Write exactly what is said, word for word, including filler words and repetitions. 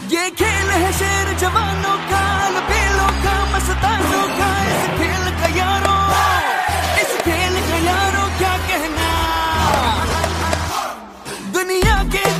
ये खेल है शेर जवानों का, लबेलों का, मस्तानों का। इस खेल का यारों, इस खेल का यारों क्या कहना। दुनिया के